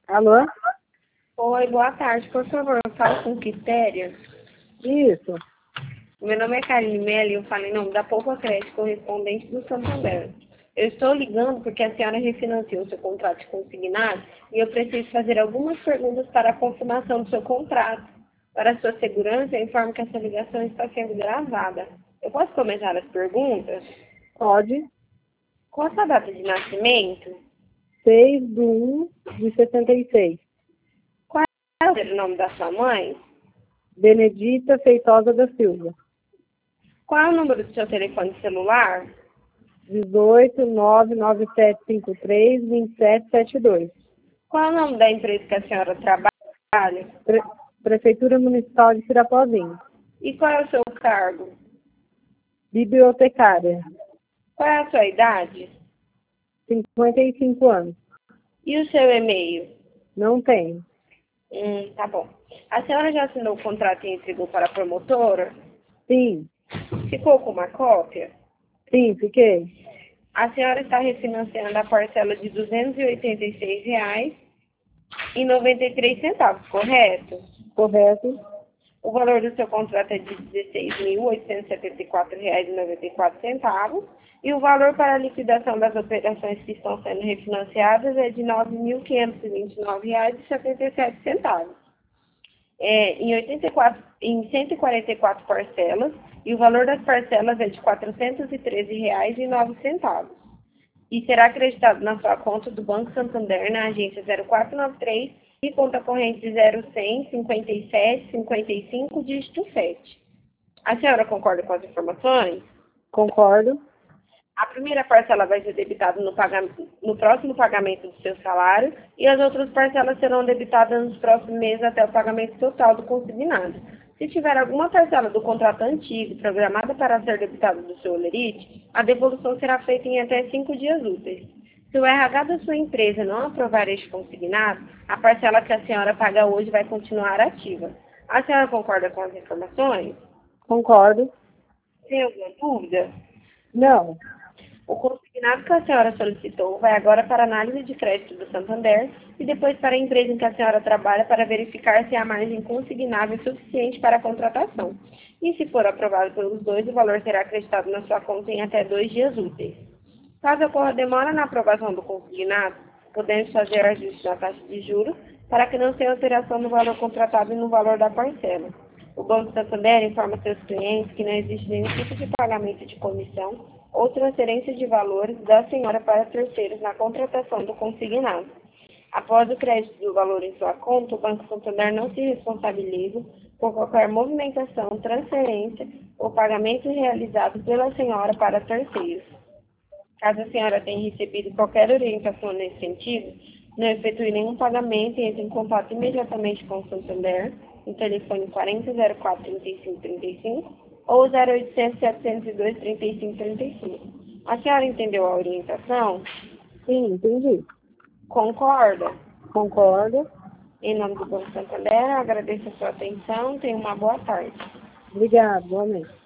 Alô? Oi, boa tarde. Por favor, eu falo com Quitéria. Isso. Meu nome é Karine Melli e eu falo em nome da Poupa Crédito, correspondente do Santander. Eu estou ligando porque a senhora refinanciou seu contrato de consignado e eu preciso fazer algumas perguntas para a confirmação do seu contrato. Para a sua segurança, eu informo que essa ligação está sendo gravada. Eu posso começar as perguntas? Pode. Qual a sua data de nascimento? 6/1/66. Qual é o nome da sua mãe? Benedita Feitosa da Silva. Qual é o número do seu telefone celular? 18-99753-2772. Qual é o nome da empresa que a senhora trabalha? Prefeitura Municipal de Sirapozinho. E qual é o seu cargo? Bibliotecária. Qual é a sua idade? 55 anos. E o seu e-mail? Não tenho. Tá bom. A senhora já assinou o contrato e entregou para a promotora? Sim. Ficou com uma cópia? Sim, fiquei. A senhora está refinanciando a parcela de R$ 286,93, correto? Correto? O valor do seu contrato é de R$ 16.874,94 e o valor para a liquidação das operações que estão sendo refinanciadas é de R$ 9.529,77. Em 144 parcelas e o valor das parcelas é de R$ 413,09 e será acreditado na sua conta do Banco Santander na agência 0493 e conta corrente 0100 57 55 dígito 7. A senhora concorda com as informações? Concordo. A primeira parcela vai ser debitada no próximo pagamento do seu salário e as outras parcelas serão debitadas nos próximos meses até o pagamento total do consignado. Se tiver alguma parcela do contrato antigo programada para ser debitada do seu holerite, a devolução será feita em até 5 dias úteis. Se o RH da sua empresa não aprovar este consignado, a parcela que a senhora paga hoje vai continuar ativa. A senhora concorda com as informações? Concordo. Tem alguma dúvida? Não. O consignado que a senhora solicitou vai agora para a análise de crédito do Santander e depois para a empresa em que a senhora trabalha para verificar se a margem consignável é suficiente para a contratação. E se for aprovado pelos dois, o valor será acreditado na sua conta em até 2 dias úteis. Caso ocorra demora na aprovação do consignado, podemos fazer ajuste na taxa de juros para que não tenha alteração no valor contratado e no valor da parcela. O Banco Santander informa seus clientes que não existe nenhum tipo de pagamento de comissão ou transferência de valores da senhora para terceiros na contratação do consignado. Após o crédito do valor em sua conta, o Banco Santander não se responsabiliza por qualquer movimentação, transferência ou pagamento realizado pela senhora para terceiros. Caso a senhora tenha recebido qualquer orientação nesse sentido, não efetue nenhum pagamento e entre em contato imediatamente com o Santander no telefone 4004 3535 ou 0800 702 3535. A senhora entendeu a orientação? Sim, entendi. Concorda? Concordo. Em nome do Banco Santander, agradeço a sua atenção. Tenha uma boa tarde. Obrigado, igualmente.